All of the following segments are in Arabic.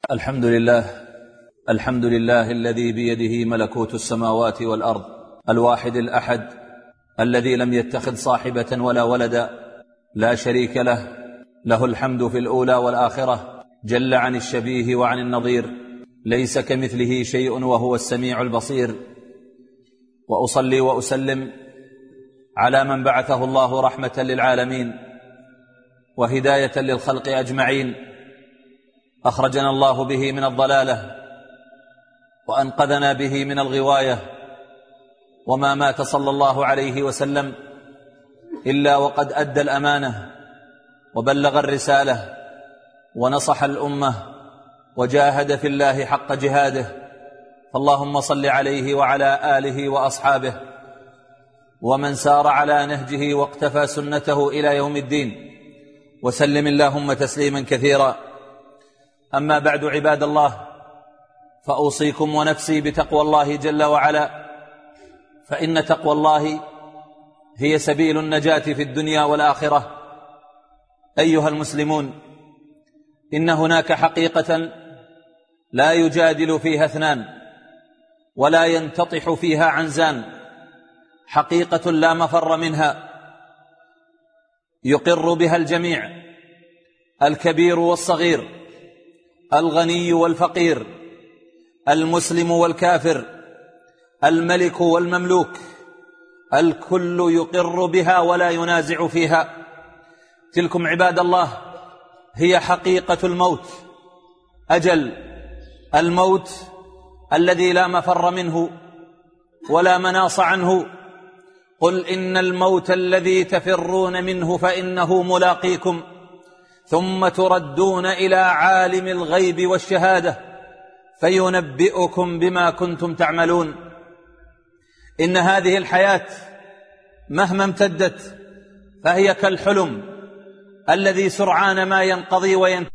الحمد لله الذي بيده ملكوت السماوات والأرض، الواحد الأحد الذي لم يتخذ صاحبة ولا ولدا، لا شريك له، له الحمد في الأولى والآخرة، جل عن الشبيه وعن النظير، ليس كمثله شيء وهو السميع البصير. وأصلي وأسلم على من بعثه الله رحمة للعالمين وهداية للخلق أجمعين، أخرجنا الله به من الضلالة وأنقذنا به من الغواية، وما مات صلى الله عليه وسلم إلا وقد أدى الأمانة وبلغ الرسالة ونصح الأمة وجاهد في الله حق جهاده، فاللهم صل عليه وعلى آله وأصحابه ومن سار على نهجه واقتفى سنته إلى يوم الدين، وسلم اللهم تسليما كثيرا. أما بعد، عباد الله، فأوصيكم ونفسي بتقوى الله جل وعلا، فإن تقوى الله هي سبيل النجاة في الدنيا والآخرة. أيها المسلمون، إن هناك حقيقة لا يجادل فيها اثنان ولا ينتطح فيها عنزان، حقيقة لا مفر منها، يقر بها الجميع، الكبير والصغير، الغني والفقير، المسلم والكافر، الملك والمملوك، الكل يقر بها ولا ينازع فيها. تلكم عباد الله هي حقيقة الموت، أجل الموت الذي لا مفر منه ولا مناص عنه. قل إن الموت الذي تفرون منه فإنه ملاقيكم، ثم تردون إلى عالم الغيب والشهادة فينبئكم بما كنتم تعملون. إن هذه الحياة مهما امتدت فهي كالحلم الذي سرعان ما ينقضي وينتهي،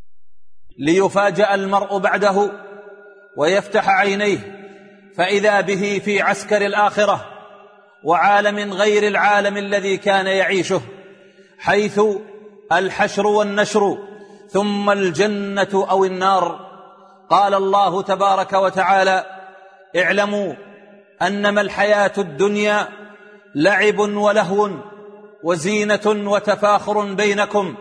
ليفاجأ المرء بعده ويفتح عينيه فإذا به في عسكر الآخرة وعالم غير العالم الذي كان يعيشه، حيث الحشر والنشر ثم الجنة أو النار. قال الله تبارك وتعالى: اعلموا أنما الحياة الدنيا لعب ولهو وزينة وتفاخر بينكم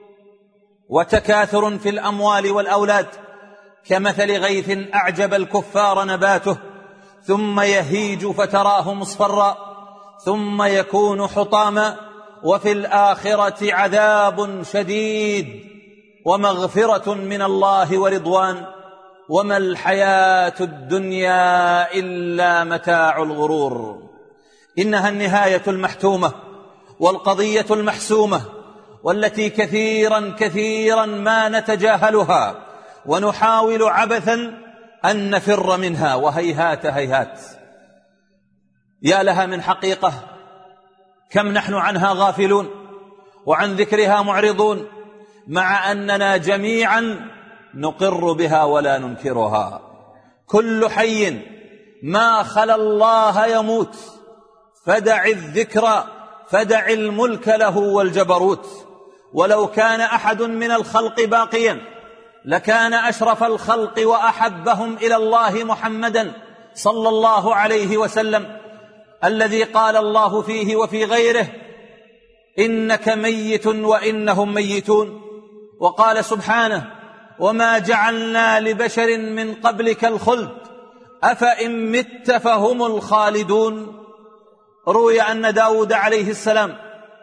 وتكاثر في الأموال والأولاد، كمثل غيث أعجب الكفار نباته ثم يهيج فتراه مصفرا ثم يكون حطاما وفي الآخرة عذاب شديد ومغفرة من الله ورضوان وما الحياة الدنيا إلا متاع الغرور. إنها النهاية المحتومة والقضية المحسومة، والتي كثيرا ما نتجاهلها ونحاول عبثا أن نفر منها، وهيهات هيهات. يا لها من حقيقة كم نحن عنها غافلون وعن ذكرها معرضون، مع أننا جميعا نقر بها ولا ننكرها. كل حي ما خلا الله يموت، فدع الذكر فدع الملك له والجبروت. ولو كان أحد من الخلق باقيا لكان أشرف الخلق وأحبهم إلى الله محمدا صلى الله عليه وسلم، الذي قال الله فيه وفي غيره: إنك ميت وإنهم ميتون. وقال سبحانه: وما جعلنا لبشر من قبلك الخلد أفإن مت فهم الخالدون. روي أن داود عليه السلام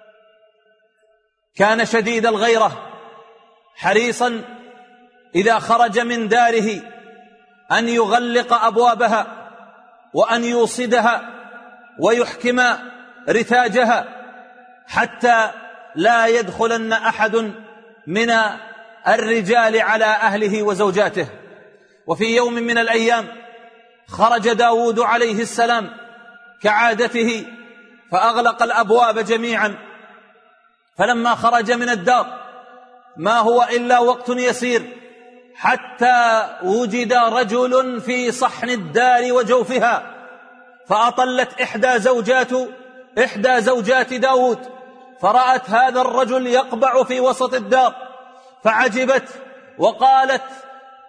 كان شديد الغيرة، حريصا إذا خرج من داره أن يغلق أبوابها وأن يوصدها ويحكم رتاجها حتى لا يدخلن أحد من الرجال على أهله وزوجاته. وفي يوم من الأيام خرج داود عليه السلام كعادته فأغلق الأبواب جميعا، فلما خرج من الدار ما هو إلا وقت يسير حتى وجد رجل في صحن الدار وجوفها، فأطلت إحدى زوجات داود، فرأت هذا الرجل يقبع في وسط الدار فعجبت وقالت: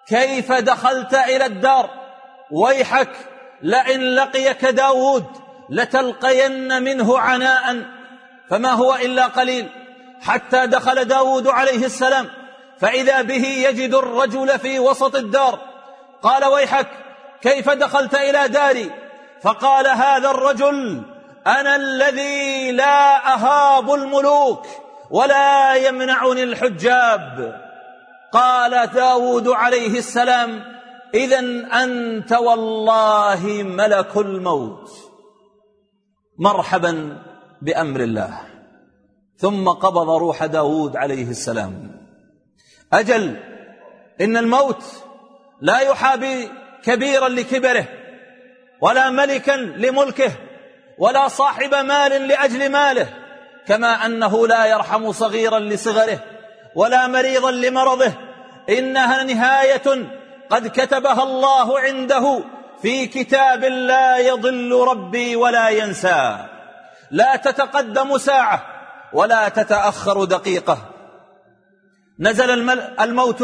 كيف دخلت إلى الدار؟ ويحك لئن لقيك داود لتلقين منه عناء. فما هو إلا قليل حتى دخل داود عليه السلام، فإذا به يجد الرجل في وسط الدار. قال: ويحك كيف دخلت إلى داري؟ فقال هذا الرجل: أنا الذي لا أهاب الملوك ولا يمنعني الحجاب. قال داود عليه السلام: إذن أنت والله ملك الموت، مرحبا بأمر الله. ثم قبض روح داود عليه السلام. أجل إن الموت لا يحابي كبيرا لكبره، ولا ملكا لملكه، ولا صاحب مال لأجل ماله، كما أنه لا يرحم صغيرا لصغره ولا مريضا لمرضه. إنها نهاية قد كتبها الله عنده في كتاب لا يضل ربي ولا ينسى، لا تتقدم ساعة ولا تتأخر دقيقة. نزل الموت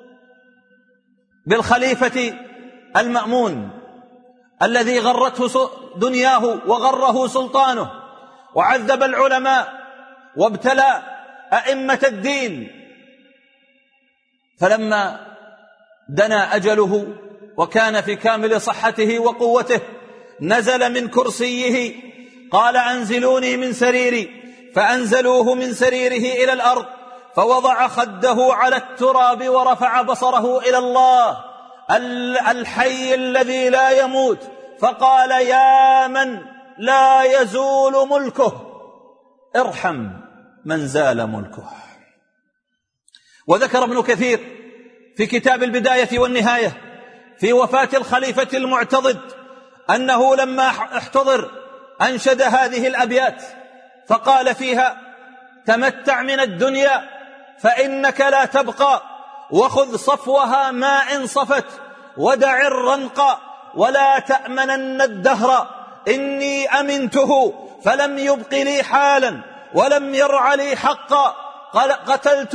بالخليفة المأمون الذي غرته دنياه وغره سلطانه، وعذب العلماء وابتلى أئمة الدين. فلما دنا أجله وكان في كامل صحته وقوته نزل من كرسيه، قال: أنزلوني من سريري. فأنزلوه من سريره إلى الأرض، فوضع خده على التراب ورفع بصره إلى الله الحي الذي لا يموت، فقال: يا من لا يزول ملكه ارحم من زال ملكه. وذكر ابن كثير في كتاب البداية والنهاية في وفاة الخليفة المعتضد أنه لما احتضر أنشد هذه الأبيات، فقال فيها: تمتع من الدنيا فإنك لا تبقى، وخذ صفوها ما إن صفت، ودع الرنق ولا تأمنن الدهر. إني أمنته فلم يبق لي حالا ولم يرع لي حقا. قتلت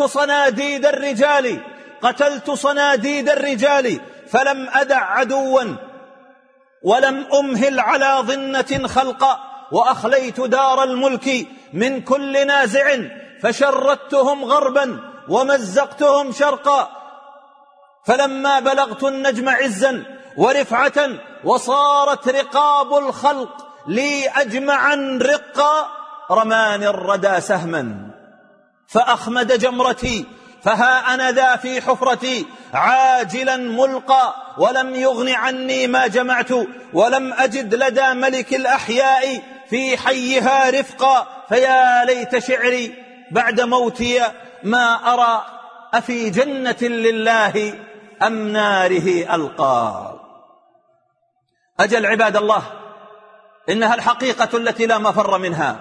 صناديد الرجال فلم أدع عدوا ولم أمهل على ظنة خلقا. وأخليت دار الملك من كل نازع، فشردتهم غربا ومزقتهم شرقا. فلما بلغت النجم عزا ورفعة، وصارت رقاب الخلق لي أجمعا رقا، رماني الردى سهما فأخمد جمرتي، فها أنا ذا في حفرتي عاجلا ملقى. ولم يغن عني ما جمعت، ولم أجد لدى ملك الأحياء في حيها رفقا. فيا ليت شعري بعد موتي ما أرى، أفي جنة لله أم ناره ألقى. أجل عباد الله، إنها الحقيقة التي لا مفر منها.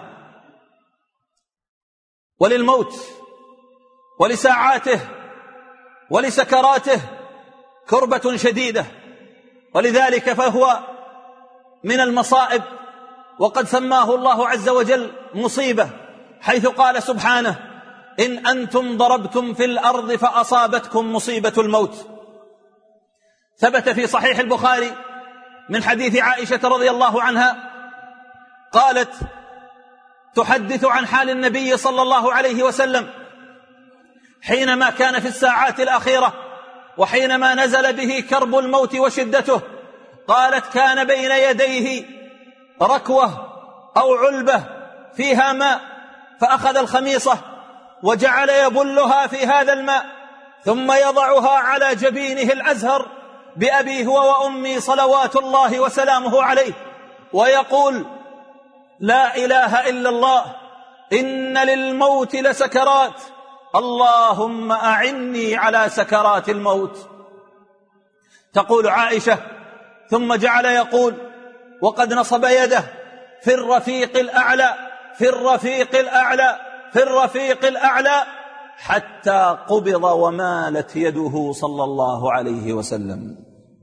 وللموت ولساعاته ولسكراته كربة شديدة، ولذلك فهو من المصائب، وقد سماه الله عز وجل مصيبة، حيث قال سبحانه: إن أنتم ضربتم في الأرض فأصابتكم مصيبة الموت. ثبت في صحيح البخاري من حديث عائشة رضي الله عنها قالت تحدث عن حال النبي صلى الله عليه وسلم حينما كان في الساعات الأخيرة، وحينما نزل به كرب الموت وشدته. قالت: كان بين يديه ركوة أو علبة فيها ماء، فأخذ الخميصة وجعل يبلها في هذا الماء، ثم يضعها على جبينه الأزهر بأبي هو وأمي صلوات الله وسلامه عليه، ويقول: لا إله إلا الله، إن للموت لسكرات، اللهم أعني على سكرات الموت. تقول عائشة: ثم جعل يقول وقد نصب يده: في الرفيق الأعلى، في الرفيق الأعلى، في الرفيق الأعلى، حتى قبض ومالت يده صلى الله عليه وسلم.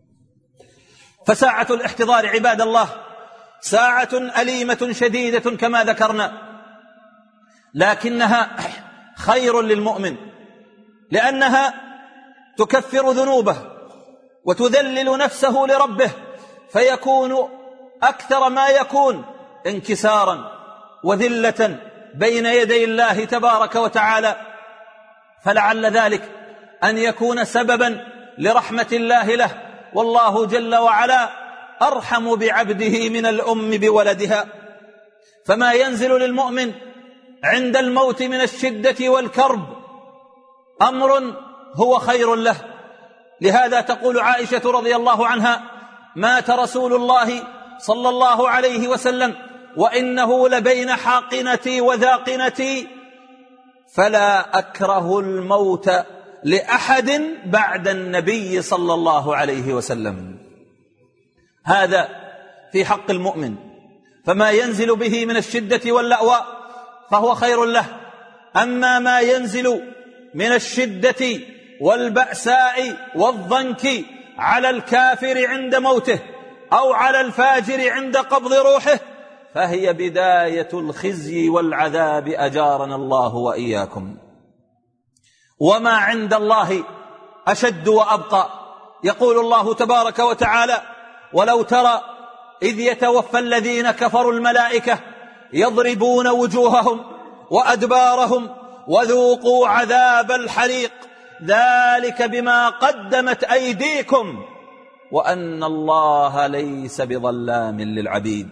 فساعة الاحتضار عباد الله ساعة أليمة شديدة كما ذكرنا، لكنها خير للمؤمن، لأنها تكفر ذنوبه وتذلل نفسه لربه، فيكون أكثر ما يكون انكسارا وذلة بين يدي الله تبارك وتعالى. فلعل ذلك أن يكون سببا لرحمة الله له، والله جل وعلا أرحم بعبده من الأم بولدها. فما ينزل للمؤمن عند الموت من الشدة والكرب أمر هو خير له. لهذا تقول عائشة رضي الله عنها: مات رسول الله صلى الله عليه وسلم وإنه لبين حاقنتي وذاقنتي، فلا أكره الموت لأحد بعد النبي صلى الله عليه وسلم. هذا في حق المؤمن، فما ينزل به من الشدة واللأواء فهو خير له. أما ما ينزل من الشدة والبأساء والضنك على الكافر عند موته أو على الفاجر عند قبض روحه فهي بداية الخزي والعذاب، أجارنا الله وإياكم. وما عند الله أشد وأبقى. يقول الله تبارك وتعالى: ولو ترى إذ يتوفى الذين كفروا الملائكة يضربون وجوههم وأدبارهم وذوقوا عذاب الحريق ذلك بما قدمت أيديكم وأن الله ليس بظلام للعبيد.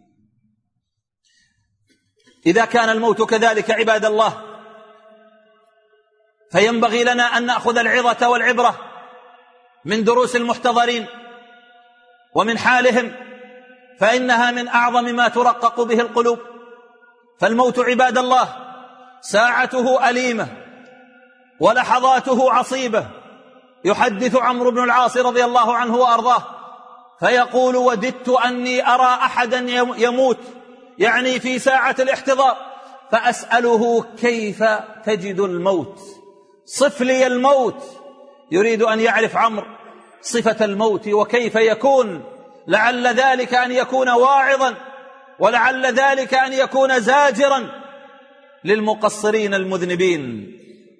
إذا كان الموت كذلك عباد الله، فينبغي لنا أن نأخذ العظة والعبرة من دروس المحتضرين ومن حالهم، فإنها من أعظم ما ترقق به القلوب. فالموت عباد الله ساعته أليمة ولحظاته عصيبة. يحدث عمرو بن العاص رضي الله عنه وأرضاه فيقول: وددت أني أرى أحدا يموت، يعني في ساعة الاحتضار، فأسأله: كيف تجد الموت؟ صف لي الموت. يريد أن يعرف عمرو صفة الموت وكيف يكون، لعل ذلك أن يكون واعظا، ولعل ذلك أن يكون زاجرا للمقصرين المذنبين.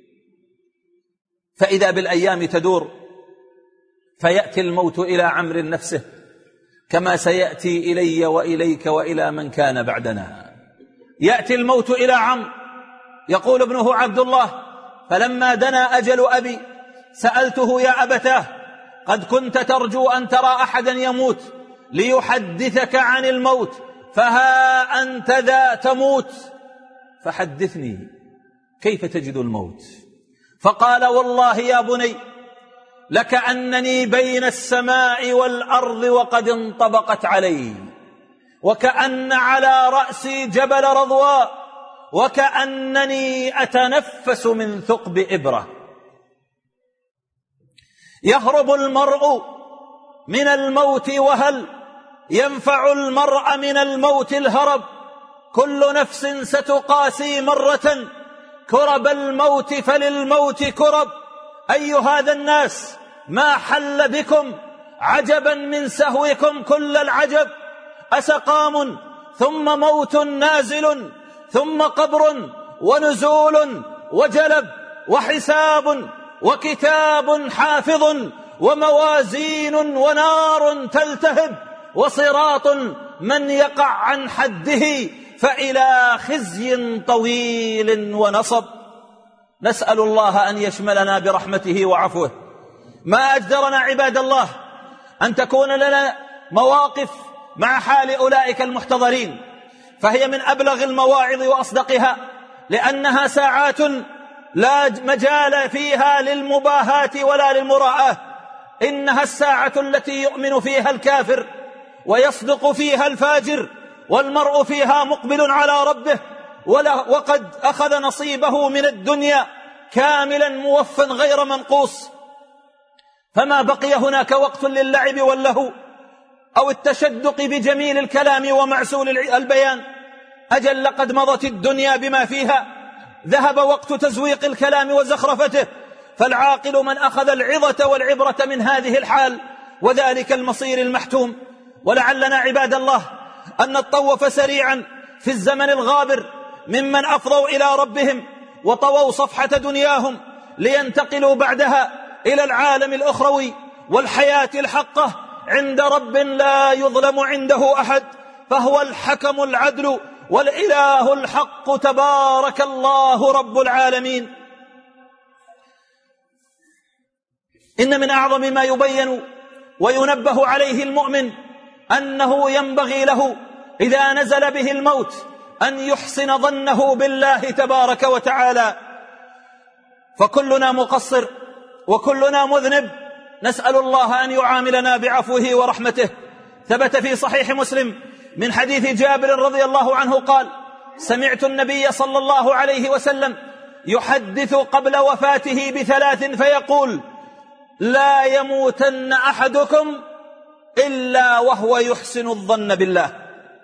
فإذا بالأيام تدور فيأتي الموت إلى عمرو نفسه، كما سيأتي إلي وإليك وإلى من كان بعدنا. يأتي الموت إلى عمرو. يقول ابنه عبد الله: فلما دنا أجل أبي سألته: يا أبتاه، قد كنت ترجو أن ترى أحدا يموت ليحدثك عن الموت، فها أنت ذا تموت، فحدثني كيف تجد الموت؟ فقال: والله يا بني لكأنني بين السماء والأرض وقد انطبقت علي، وكأن على رأسي جبل رضواء، وكأنني أتنفس من ثقب إبرة. يهرب المرء من الموت، وهل ينفع المرء من الموت الهرب؟ كل نفس ستقاسي مرة كرب الموت، فللموت كرب. أي هذا الناس ما حل بكم عجبا من سهوكم كل العجب. أسقام ثم موت نازل، ثم قبر ونزول وجلب، وحساب وكتاب حافظ، وموازين ونار تلتهب، وصراط من يقع عن حده فإلى خزي طويل ونصب. نسأل الله أن يشملنا برحمته وعفوه. ما أجدرنا عباد الله أن تكون لنا مواقف مع حال أولئك المحتضرين، فهي من أبلغ المواعظ وأصدقها، لأنها ساعات لا مجال فيها للمباهاة ولا للمراءة. إنها الساعة التي يؤمن فيها الكافر ويصدق فيها الفاجر، والمرء فيها مقبل على ربه وقد أخذ نصيبه من الدنيا كاملا موفا غير منقوص. فما بقي هناك وقت للعب واللهو أو التشدق بجميل الكلام ومعسول البيان. أجل لقد مضت الدنيا بما فيها، ذهب وقت تزويق الكلام وزخرفته. فالعاقل من أخذ العظة والعبرة من هذه الحال وذلك المصير المحتوم. ولعلنا عباد الله أن نطوف سريعا في الزمن الغابر ممن أفضوا إلى ربهم وطووا صفحة دنياهم لينتقلوا بعدها إلى العالم الأخروي، والحياة الحقة عند رب لا يظلم عنده أحد، فهو الحكم العدل والإله الحق تبارك الله رب العالمين. إن من أعظم ما يبين وينبه عليه المؤمن أنه ينبغي له إذا نزل به الموت أن يحسن ظنه بالله تبارك وتعالى، فكلنا مقصر وكلنا مذنب، نسأل الله أن يعاملنا بعفوه ورحمته. ثبت في صحيح مسلم من حديث جابر رضي الله عنه قال: سمعت النبي صلى الله عليه وسلم يحدث قبل وفاته بثلاث فيقول: لا يموتن أحدكم إلا وهو يحسن الظن بالله.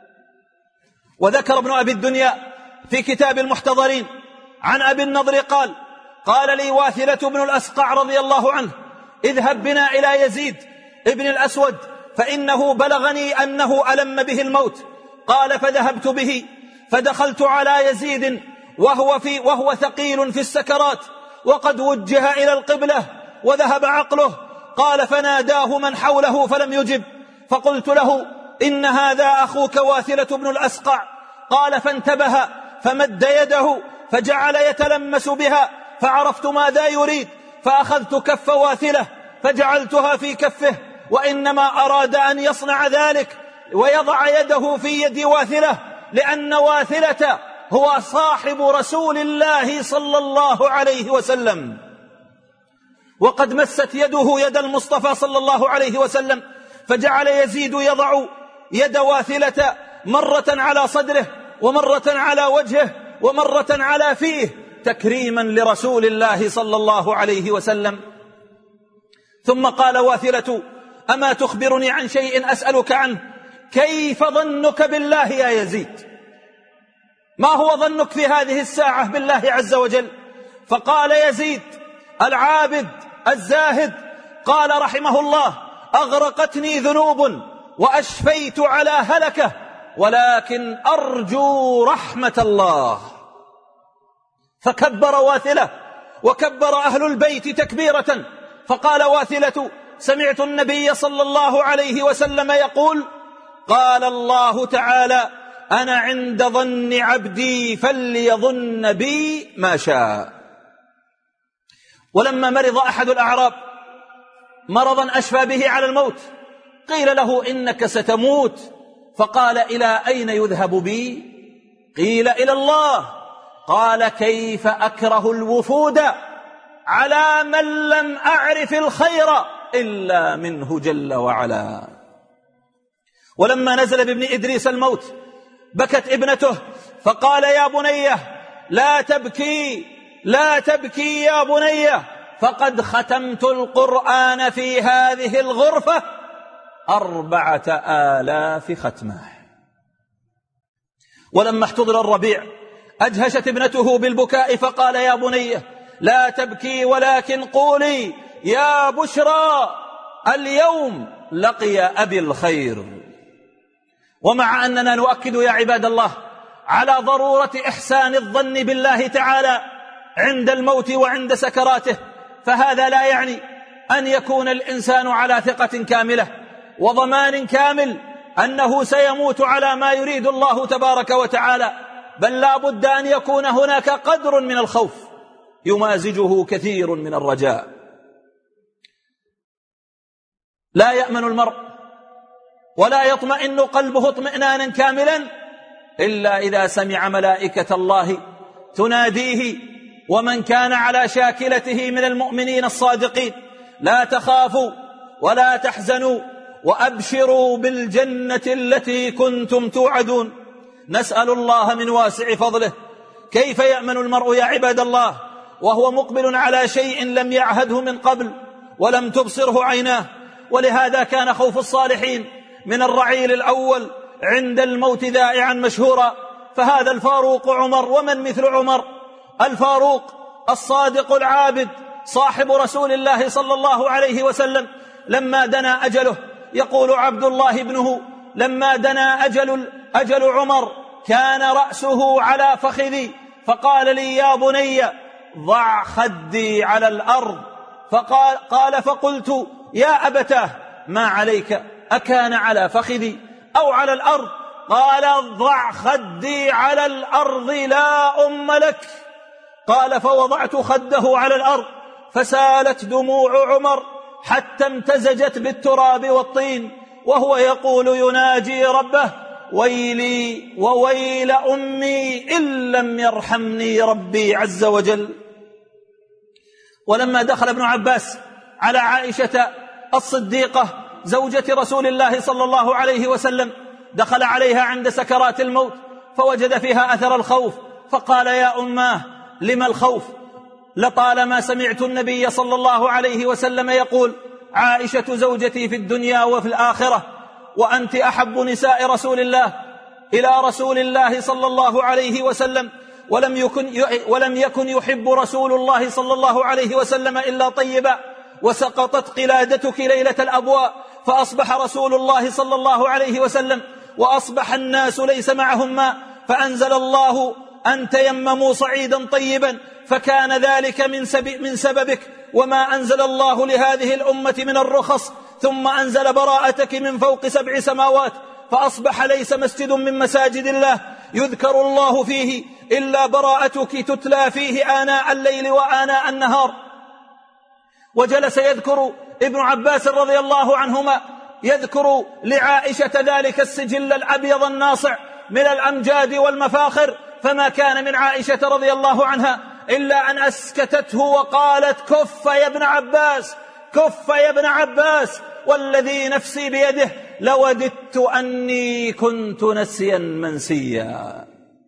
وذكر ابن أبي الدنيا في كتاب المحتضرين عن أبي النضر قال: قال لي واثلة بن الأسقع رضي الله عنه: اذهب بنا إلى يزيد ابن الأسود فإنه بلغني أنه ألم به الموت. قال: فذهبت به فدخلت على يزيد وهو ثقيل في السكرات وقد وجه إلى القبلة وذهب عقله. قال: فناداه من حوله فلم يجب، فقلت له: إن هذا أخوك واثلة بن الأسقع. قال: فانتبه فمد يده فجعل يتلمس بها، فعرفت ماذا يريد، فأخذت كف واثلة فجعلتها في كفه، وإنما أراد أن يصنع ذلك ويضع يده في يد واثلة، لأن واثلة هو صاحب رسول الله صلى الله عليه وسلم، وقد مست يده يد المصطفى صلى الله عليه وسلم. فجعل يزيد يضع يد واثلة مرة على صدره ومرة على وجهه ومرة على فيه تكريما لرسول الله صلى الله عليه وسلم. ثم قال واثلة: أما تخبرني عن شيء أسألك عنه؟ كيف ظنك بالله يا يزيد؟ ما هو ظنك في هذه الساعة بالله عز وجل؟ فقال يزيد العابد الزاهد: قال رحمه الله: أغرقتني ذنوب وأشفيت على هلكة، ولكن أرجو رحمة الله. فكبر واثلة وكبر أهل البيت تكبيرة. فقال واثلة: سمعت النبي صلى الله عليه وسلم يقول: قال الله تعالى: أنا عند ظن عبدي فليظن بي ما شاء. ولما مرض أحد الأعراب مرضا أشفى به على الموت قيل له: إنك ستموت. فقال: إلى أين يذهب بي؟ قيل: إلى الله. قال: كيف أكره الوفود على من لم أعرف الخير إلا منه جل وعلا. ولما نزل بابن إدريس الموت بكت ابنته فقال: يا بنيه لا تبكي لا تبكي يا بنيه، فقد ختمت القرآن في هذه الغرفة 4000 ختمة. ولما احتضر الربيع أدهشت ابنته بالبكاء فقال: يا بنيه لا تبكي ولكن قولي: يا بشرى اليوم لقي أبي الخير. ومع أننا نؤكد يا عباد الله على ضرورة إحسان الظن بالله تعالى عند الموت وعند سكراته، فهذا لا يعني أن يكون الإنسان على ثقة كاملة وضمان كامل أنه سيموت على ما يريد الله تبارك وتعالى، بل لا بد أن يكون هناك قدر من الخوف يمازجه كثير من الرجاء. لا يأمن المرء ولا يطمئن قلبه اطمئنانا كاملا إلا إذا سمع ملائكة الله تناديه: ومن كان على شاكلته من المؤمنين الصادقين: لا تخافوا ولا تحزنوا وأبشروا بالجنة التي كنتم توعدون. نسأل الله من واسع فضله. كيف يأمن المرء يا عباد الله وهو مقبل على شيء لم يعهده من قبل ولم تبصره عيناه؟ ولهذا كان خوف الصالحين من الرعيل الأول عند الموت ذائعا مشهورا. فهذا الفاروق عمر، ومن مثل عمر؟ الفاروق الصادق العابد صاحب رسول الله صلى الله عليه وسلم لما دنا أجله، يقول عبد الله ابنه: لما دنا أجل عمر كان رأسه على فخذي، فقال لي: يا بني ضع خدي على الأرض. فقال فقلت: يا أبتاه ما عليك؟ أكان على فخذي أو على الأرض؟ قال ضع خدي على الأرض لا أم لك. قال فوضعت خده على الأرض فسالت دموع عمر حتى امتزجت بالتراب والطين وهو يقول يناجي ربه ويلي وويل أمي إن لم يرحمني ربي عز وجل. ولما دخل ابن عباس على عائشة الصديقة زوجة رسول الله صلى الله عليه وسلم دخل عليها عند سكرات الموت فوجد فيها أثر الخوف فقال يا أماه لما الخوف؟ لطالما سمعت النبي صلى الله عليه وسلم يقول عائشة زوجتي في الدنيا وفي الآخرة وأنت أحب نساء رسول الله إلى رسول الله صلى الله عليه وسلم ولم يكن يحب رسول الله صلى الله عليه وسلم إلا طيبا وسقطت قلادتك ليلة الأبواء فأصبح رسول الله صلى الله عليه وسلم وأصبح الناس ليس معهم ماء فأنزل الله أن تيمموا صعيدا طيبا فكان ذلك من سببك وما أنزل الله لهذه الأمة من الرخص ثم أنزل براءتك من فوق 7 سماوات فأصبح ليس مسجد من مساجد الله يذكر الله فيه إلا براءتك تتلى فيه آناء الليل وآناء النهار. وجلس يذكر ابن عباس رضي الله عنهما يذكر لعائشة ذلك السجل الأبيض الناصع من الأمجاد والمفاخر فما كان من عائشة رضي الله عنها إلا أن أسكتته وقالت كف يا ابن عباس كف يا ابن عباس والذي نفسي بيده لوددت أني كنت نسيا منسيا.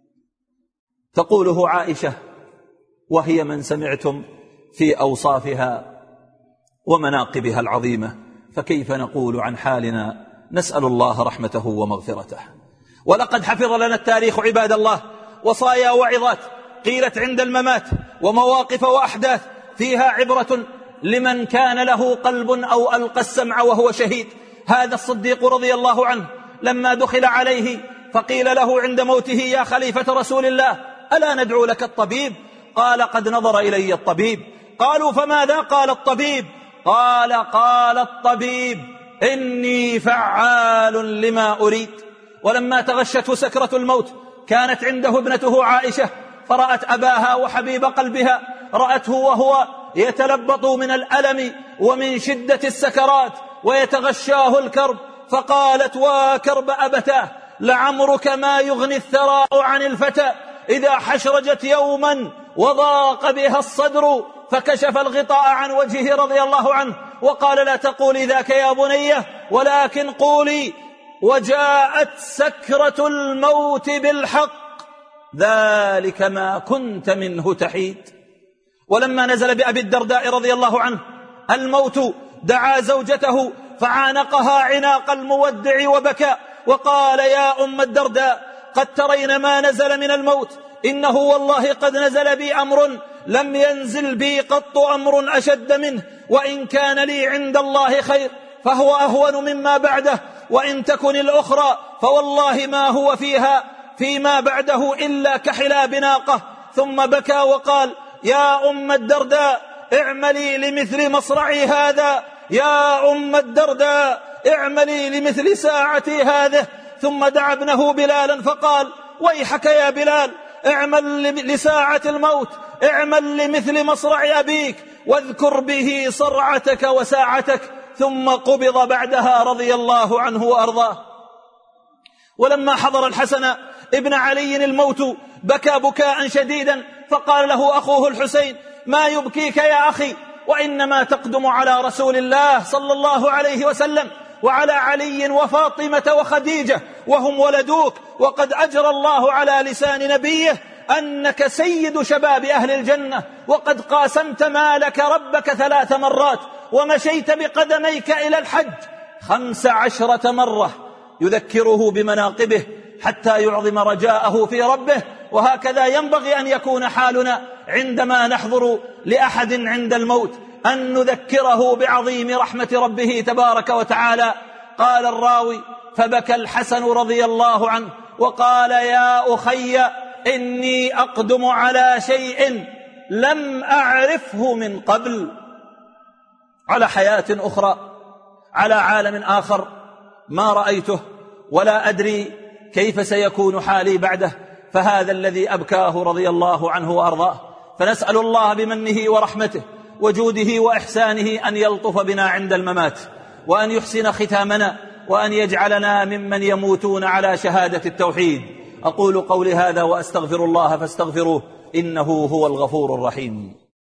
تقوله عائشة وهي من سمعتم في أوصافها ومناقبها العظيمة فكيف نقول عن حالنا؟ نسأل الله رحمته ومغفرته. ولقد حفظ لنا التاريخ عباد الله وصايا وعظات قيلت عند الممات ومواقف وأحداث فيها عبرة لمن كان له قلب أو ألقى السمع وهو شهيد. هذا الصديق رضي الله عنه لما دخل عليه فقيل له عند موته يا خليفة رسول الله ألا ندعو لك الطبيب؟ قال قد نظر إلي الطبيب. قالوا فماذا؟ قال الطبيب قال الطبيب إني فعال لما أريد. ولما تغشته سكرة الموت كانت عنده ابنته عائشة فرأت أباها وحبيب قلبها رأته وهو يتلبط من الألم ومن شدة السكرات ويتغشاه الكرب فقالت وكرب أبتاه لعمرك ما يغني الثراء عن الفتى إذا حشرجت يوما وضاق بها الصدر فكشف الغطاء عن وجهه رضي الله عنه وقال لا تقولي ذاك يا بنية ولكن قولي وجاءت سكرة الموت بالحق ذلك ما كنت منه تحيد. ولما نزل بأبي الدرداء رضي الله عنه الموت دعا زوجته فعانقها عناق المودع وبكى وقال يا أم الدرداء قد ترين ما نزل من الموت إنه والله قد نزل بي أمر لم ينزل بي قط أمر أشد منه وإن كان لي عند الله خير فهو أهون مما بعده وإن تكن الأخرى فوالله ما هو فيما بعده إلا كحلاب ناقة. ثم بكى وقال يا أم الدرداء اعملي لمثل مصرعي هذا يا أم الدرداء اعملي لمثل ساعتي هذه. ثم دعا ابنه بلالا فقال ويحك يا بلال اعمل لساعة الموت اعمل لمثل مصرع أبيك واذكر به صرعتك وساعتك. ثم قبض بعدها رضي الله عنه وأرضاه. ولما حضر الحسن ابن علي الموت بكى بكاء شديدا فقال له أخوه الحسين ما يبكيك يا أخي وإنما تقدم على رسول الله صلى الله عليه وسلم وعلى علي وفاطمة وخديجة وهم ولدوك وقد أجرى الله على لسان نبيه أنك سيد شباب أهل الجنة وقد قاسمت مالك ربك 3 مرات ومشيت بقدميك إلى الحج 15 مرة يذكره بمناقبه حتى يعظم رجاءه في ربه. وهكذا ينبغي أن يكون حالنا عندما نحضر لأحد عند الموت أن نذكره بعظيم رحمة ربه تبارك وتعالى. قال الراوي فبكى الحسن رضي الله عنه وقال يا أخي إني أقدم على شيء لم أعرفه من قبل. على حياة أخرى على عالم آخر ما رأيته ولا أدري كيف سيكون حالي بعده، فهذا الذي أبكاه رضي الله عنه وأرضاه. فنسأل الله بمنه ورحمته وجوده وإحسانه أن يلطف بنا عند الممات، وأن يحسن ختامنا، وأن يجعلنا ممن يموتون على شهادة التوحيد. أقول قولي هذا وأستغفر الله فاستغفروه إنه هو الغفور الرحيم.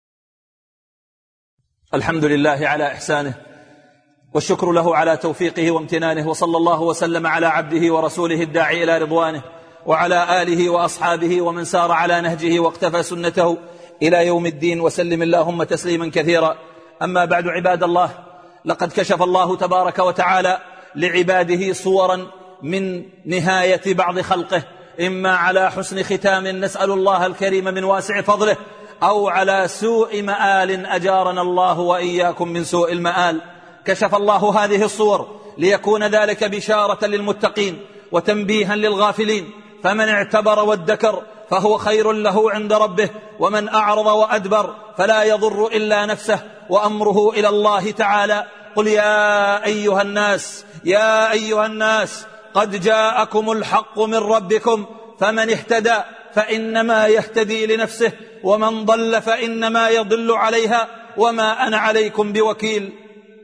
الحمد لله على إحسانه، والشكر له على توفيقه وامتنانه، وصلى الله وسلم على عبده ورسوله الداعي إلى رضوانه، وعلى آله وأصحابه ومن سار على نهجه واقتفى سنته إلى يوم الدين، وسلم اللهم تسليما كثيرا. أما بعد، عباد الله، لقد كشف الله تبارك وتعالى لعباده صورا من نهاية بعض خلقه، إما على حسن ختام نسأل الله الكريم من واسع فضله، أو على سوء مآل أجارنا الله وإياكم من سوء المآل. كشف الله هذه الصور ليكون ذلك بشارة للمتقين وتنبيها للغافلين، فمن اعتبر وادكر فهو خير له عند ربه، ومن أعرض وأدبر فلا يضر إلا نفسه، وأمره إلى الله تعالى. قل يا أيها الناس، يا أيها الناس، قد جاءكم الحق من ربكم، فمن اهتدى فإنما يهتدي لنفسه، ومن ضل فإنما يضل عليها، وما أنا عليكم بوكيل.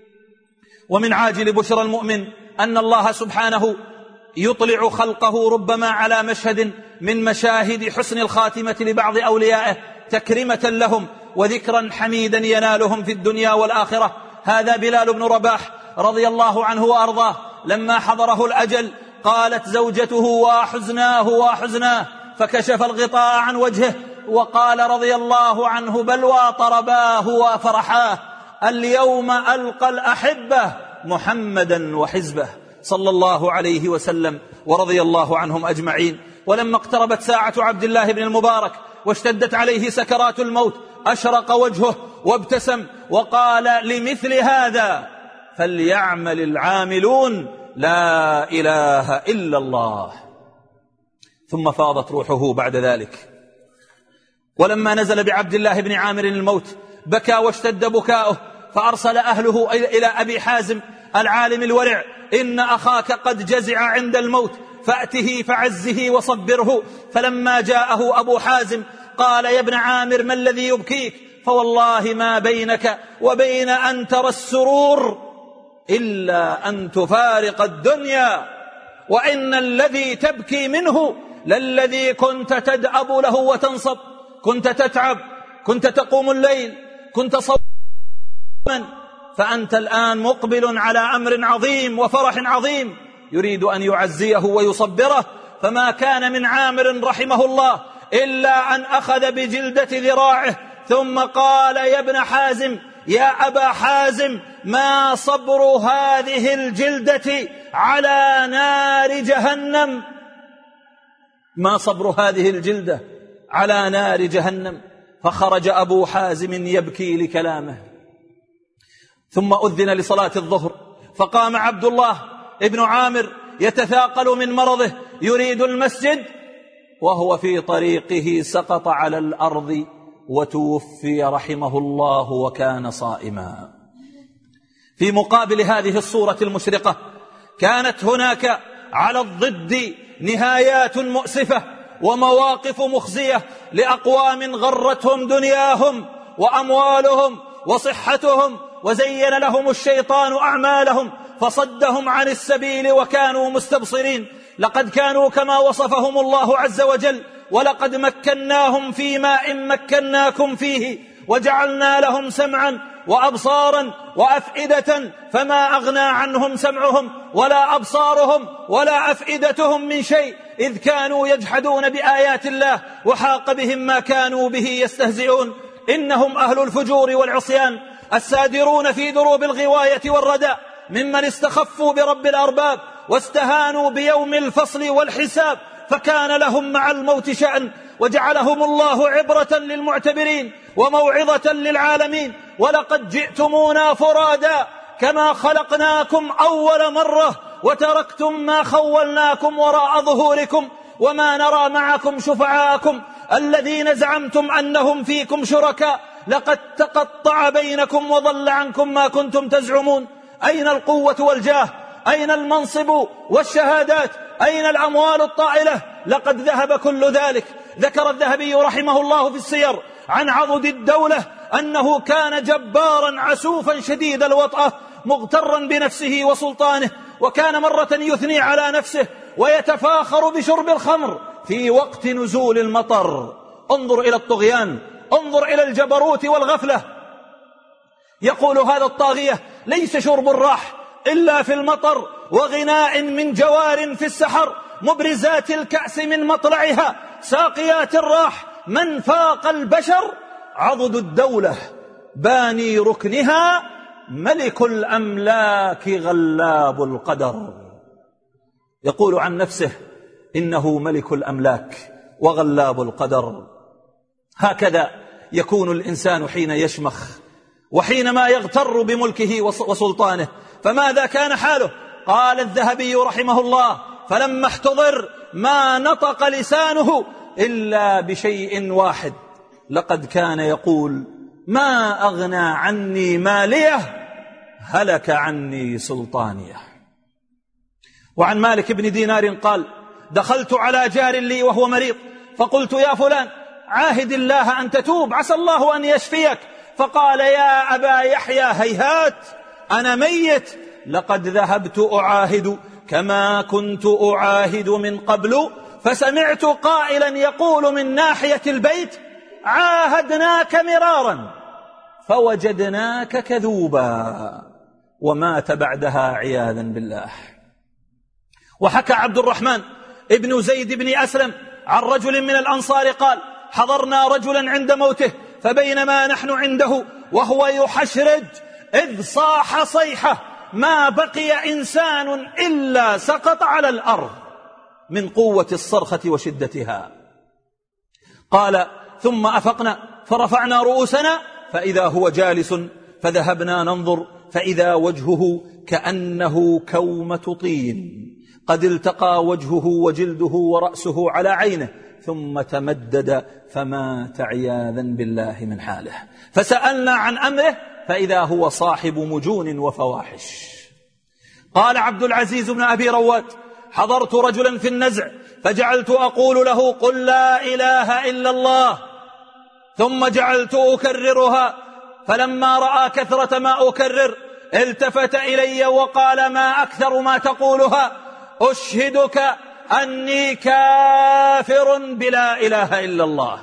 ومن عاجل بشرى المؤمن أن الله سبحانه يطلع خلقه ربما على مشهد من مشاهد حسن الخاتمة لبعض أوليائه، تكرمة لهم وذكرا حميدا ينالهم في الدنيا والآخرة. هذا بلال بن رباح رضي الله عنه وأرضاه، لما حضره الأجل قالت زوجته: وحزناه وحزناه، فكشف الغطاء عن وجهه وقال رضي الله عنه: بل وطرباه وفرحاه، اليوم ألقى الأحبة محمدا وحزبه، صلى الله عليه وسلم، ورضي الله عنهم أجمعين. ولما اقتربت ساعة عبد الله بن المبارك واشتدت عليه سكرات الموت، أشرق وجهه وابتسم وقال: لمثل هذا فليعمل العاملون، لا إله إلا الله. ثم فاضت روحه بعد ذلك. ولما نزل بعبد الله بن عامر الموت بكى واشتد بكاؤه، فأرسل أهله إلى أبي حازم العالم الورع: إن أخاك قد جزع عند الموت، فأته فعزه وصبره. فلما جاءه أبو حازم قال: يا ابن عامر، ما الذي يبكيك؟ فوالله ما بينك وبين أن ترى السرور إلا أن تفارق الدنيا، وإن الذي تبكي منه للذي كنت تدأب له وتنصب، كنت تتعب، كنت تقوم الليل، كنت صوما، فأنت الآن مقبل على أمر عظيم وفرح عظيم يريد أن يعزيه ويصبره. فما كان من عامر رحمه الله إلا أن أخذ بجلدة ذراعه ثم قال: يا ابن حازم، يا أبا حازم، ما صبر هذه الجلدة على نار جهنم، ما صبر هذه الجلدة على نار جهنم. فخرج أبو حازم يبكي لكلامه. ثم أذن لصلاة الظهر، فقام عبد الله ابن عامر يتثاقل من مرضه يريد المسجد، وهو في طريقه سقط على الأرض وتوفي رحمه الله وكان صائما. في مقابل هذه الصورة المشرقة كانت هناك على الضد نهايات مؤسفة ومواقف مخزية لأقوام غرتهم دنياهم وأموالهم وصحتهم، وزين لهم الشيطان أعمالهم فصدهم عن السبيل وكانوا مستبصرين. لقد كانوا كما وصفهم الله عز وجل: ولقد مكناهم في ماء مكناكم فيه وجعلنا لهم سمعا وأبصارا وأفئدة فما أغنى عنهم سمعهم ولا أبصارهم ولا أفئدتهم من شيء إذ كانوا يجحدون بآيات الله وحاق بهم ما كانوا به يستهزئون. إنهم أهل الفجور والعصيان السادرون في دروب الغواية والرداء، ممن استخفوا برب الأرباب واستهانوا بيوم الفصل والحساب، فكان لهم مع الموت شأن، وجعلهم الله عبرة للمعتبرين وموعظة للعالمين. ولقد جئتمونا فرادا كما خلقناكم أول مرة وتركتم ما خولناكم وراء ظهوركم وما نرى معكم شفعاءكم الذين زعمتم أنهم فيكم شركاء، لقد تقطع بينكم وضل عنكم ما كنتم تزعمون. أين القوة والجاه؟ أين المنصب والشهادات؟ أين الأموال الطائلة؟ لقد ذهب كل ذلك. ذكر الذهبي رحمه الله في السير عن عضد الدولة أنه كان جبارا عسوفا شديد الوطأة مغترا بنفسه وسلطانه، وكان مرة يثني على نفسه ويتفاخر بشرب الخمر في وقت نزول المطر. انظر إلى الطغيان، انظر إلى الجبروت والغفلة. يقول هذا الطاغية: ليس شرب الراح إلا في المطر، وغناء من جوار في السحر، مبرزات الكأس من مطلعها، ساقيات الراح من فاق البشر، عضد الدولة باني ركنها، ملك الأملاك غلاب القدر. يقول عن نفسه إنه ملك الأملاك وغلاب القدر. هكذا يكون الإنسان حين يشمخ وحينما يغتر بملكه وسلطانه. فماذا كان حاله؟ قال الذهبي رحمه الله: فلما احتضر ما نطق لسانه إلا بشيء واحد، لقد كان يقول: ما أغنى عني ماليه، هلك عني سلطانيه. وعن مالك بن دينار قال: دخلت على جار لي وهو مريض، فقلت: يا فلان، عاهد الله أن تتوب، عسى الله أن يشفيك. فقال: يا أبا يحيى، هيهات، أنا ميت، لقد ذهبت أعاهد كما كنت أعاهد من قبل، فسمعت قائلا يقول من ناحية البيت: عاهدناك مرارا فوجدناك كذوبا، ومات بعدها عياذا بالله. وحكى عبد الرحمن ابن زيد بن أسلم عن رجل من الأنصار قال: حضرنا رجلا عند موته، فبينما نحن عنده وهو يحشرج إذ صاح صيحة ما بقي إنسان إلا سقط على الأرض من قوة الصرخة وشدتها. قال: ثم أفقنا فرفعنا رؤوسنا فإذا هو جالس، فذهبنا ننظر فإذا وجهه كأنه كومة طين، قد التقى وجهه وجلده ورأسه على عينه، ثم تمدد فمات عياذا بالله من حاله. فسألنا عن أمره فإذا هو صاحب مجون وفواحش. قال عبد العزيز بن أبي رواد: حضرت رجلا في النزع، فجعلت أقول له: قل لا إله إلا الله، ثم جعلت أكررها، فلما رأى كثرة ما أكرر التفت إلي وقال: ما أكثر ما تقولها، أشهدك أني كافر بلا إله إلا الله.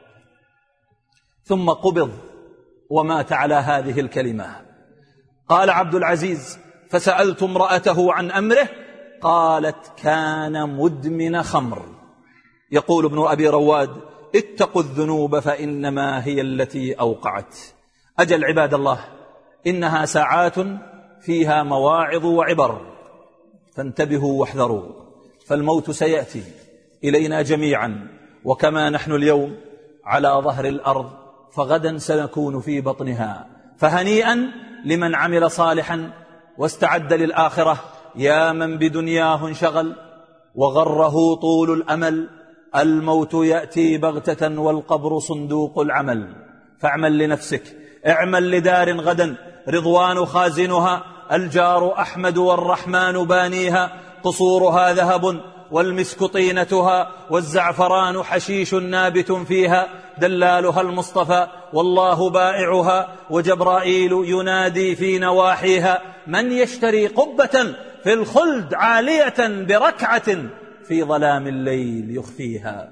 ثم قبض ومات على هذه الكلمة. قال عبد العزيز: فسألت امرأته عن أمره، قالت: كان مدمن خمر. يقول ابن أبي رواد: اتقوا الذنوب فإنما هي التي أوقعت. أجل عباد الله، إنها ساعات فيها مواعظ وعبر، فانتبهوا واحذروا، فالموت سيأتي إلينا جميعا، وكما نحن اليوم على ظهر الأرض فغدا سنكون في بطنها. فهنيئا لمن عمل صالحا واستعد للآخرة، يا من بدنياه انشغل وغره طول الأمل، الموت يأتي بغتة والقبر صندوق العمل. فاعمل لنفسك، اعمل لدار غدا رضوان خازنها، الجار أحمد والرحمن بانيها، قصورها ذهب والمسك طينتها، والزعفران حشيش نابت فيها، دلالها المصطفى والله بائعها، وجبرائيل ينادي في نواحيها: من يشتري قبة في الخلد عالية بركعة في ظلام الليل يخفيها،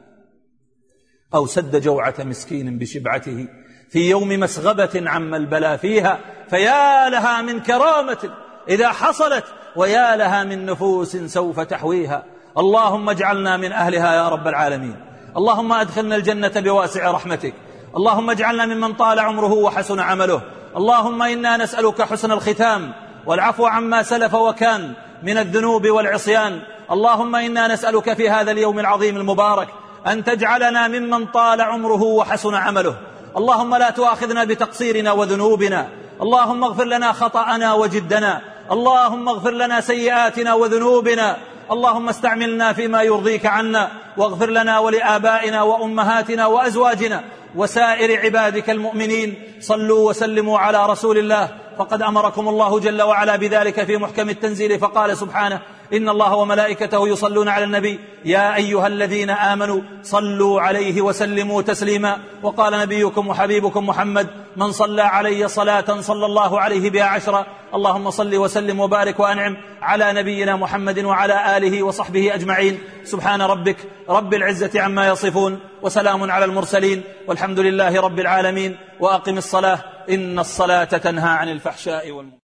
أو سد جوعة مسكين بشبعته في يوم مسغبة عم البلا فيها. فيا لها من كرامة إذا حصلت، ويا لها من نفوس سوف تحويها. اللهم اجعلنا من أهلها يا رب العالمين. اللهم أدخلنا الجنة بواسع رحمتك. اللهم اجعلنا ممن طال عمره وحسن عمله. اللهم إنا نسألك حسن الختام والعفو عما سلف وكان من الذنوب والعصيان. اللهم إنا نسألك في هذا اليوم العظيم المبارك أن تجعلنا ممن طال عمره وحسن عمله. اللهم لا تؤاخذنا بتقصيرنا وذنوبنا. اللهم اغفر لنا خطأنا وجدنا. اللهم اغفر لنا سيئاتنا وذنوبنا. اللهم استعملنا فيما يرضيك عنا، واغفر لنا ولآبائنا وأمهاتنا وأزواجنا وسائر عبادك المؤمنين. صلوا وسلموا على رسول الله فقد أمركم الله جل وعلا بذلك في محكم التنزيل فقال سبحانه: إن الله وملائكته يصلون على النبي يا أيها الذين آمنوا صلوا عليه وسلموا تسليما. وقال نبيكم وحبيبكم محمد: من صلى علي صلاة صلى الله عليه بها 10. اللهم صل وسلم وبارك وأنعم على نبينا محمد وعلى آله وصحبه أجمعين. سبحان ربك رب العزة عما يصفون، وسلام على المرسلين، والحمد لله رب العالمين. وأقم الصلاة إن الصلاة تنهى عن الفحشاء والمنكر.